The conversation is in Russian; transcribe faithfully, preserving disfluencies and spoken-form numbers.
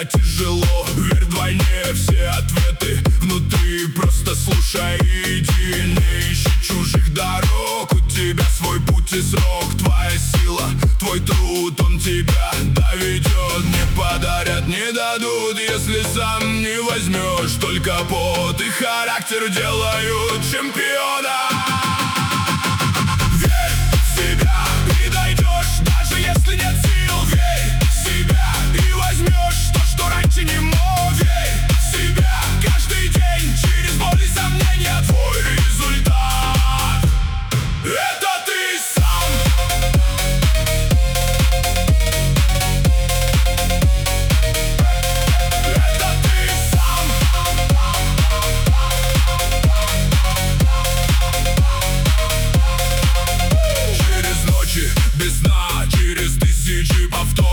тебя тяжело, верь вдвойне все ответы внутри. Просто слушай и иди, не ищи чужих дорог. У тебя свой путь и срок, твоя сила, твой труд, он тебя доведет. Не подарят, не дадут, если сам не возьмешь. Только пот и характер делают чемпиона. Верь в себя и дойдешь, даже если нет сил. Верь в себя и возьмешь то, что раньше не мог. Верь в себя каждый день, через боль и сомнения. Твой результат — это ты сам. Это ты сам. Через ночи без сна, через тысячи повторов